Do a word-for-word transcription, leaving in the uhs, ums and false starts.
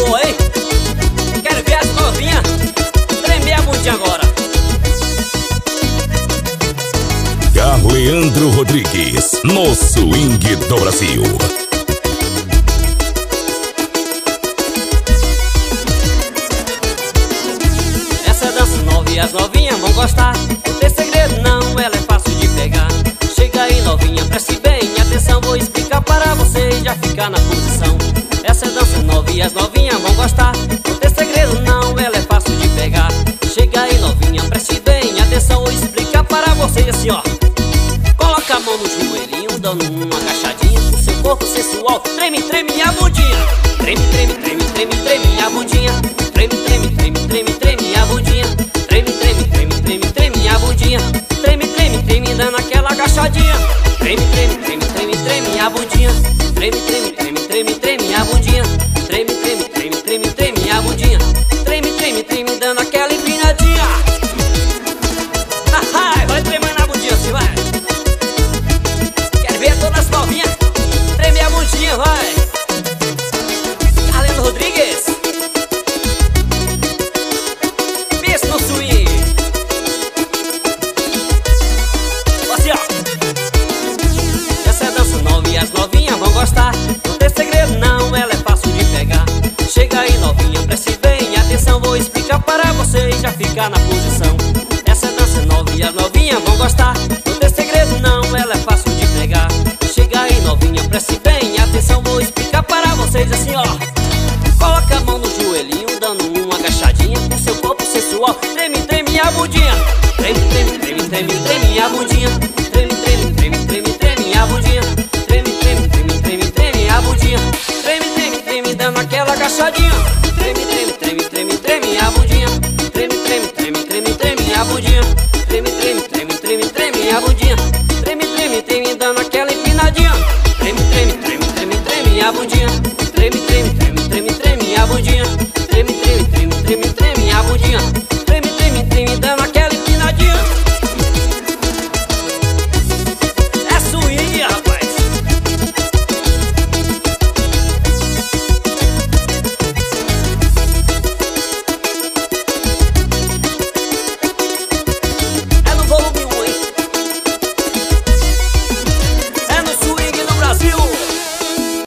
boa, hein? Quero ver as novinhas tremer a bundinha agora. Carleandro Rodrigues, no swing do Brasil. Essa dança nova e as novinhas vão gostar. Não tem segredo não, ela é fácil de pegar. Chega aí novinha, preste bem atenção. Vou explicar para você e já ficar na posição. Essa dança nova e as novinhas vão gostar. Não tem segredo não, ela é fácil de pegar. Chega aí novinha, preste bem atenção. Vou explicar para vocês assim, ó. Coloca a mão no joelhinho, dando uma agachadinha. Com seu corpo sensual, treme, treme a bundinha. Treme, treme, treme, treme, treme a bundinha. Treme, treme, treme, treme, treme a bundinha. Treme, treme, treme, treme, treme a bundinha. Treme, treme, treme, dando aquela agachadinha. Treme, treme, treme, treme, treme a bundinha. Treme, treme, treme, treme, treme a bundinha. Treme, treme, treme, treme, treme a bundinha. Treme, treme, treme, dando aquela empinadinha. Ai, vai tremendo a bundinha assim, vai. Quer ver todas as novinhas? Treme a bundinha, vai. Carleandro Rodrigues, pensa no swing. Assim, ó. Essa é dança nova e as novinhas vão gostar. Não tem segredo não, ela é fácil de pegar. Chega aí novinha, preste bem atenção. Vou explicar para você e já ficar na posição. Essa dança nova e as novinhas vão gostar. Não tem segredo não, ela é fácil de pegar. Chega aí novinha, preste bem atenção. Vou explicar para vocês assim, ó. Coloca a mão no joelhinho, dando uma agachadinha. Com seu corpo sensual, treme, treme a bundinha. Treme, treme, treme, treme, treme a bundinha. Treme, treme, treme, treme, treme a bundinha. Treme, treme, treme, treme, treme a bundinha. Treme, treme, treme, dando aquela agachadinha. Treme, treme, treme, treme, treme a bundinha. Treme, treme, treme, treme, treme a bundinha. Treme, treme, treme, treme, treme a bundinha. Treme, treme, treme, dando aquela empinadinha. Treme, treme, treme, treme, treme a bundinha.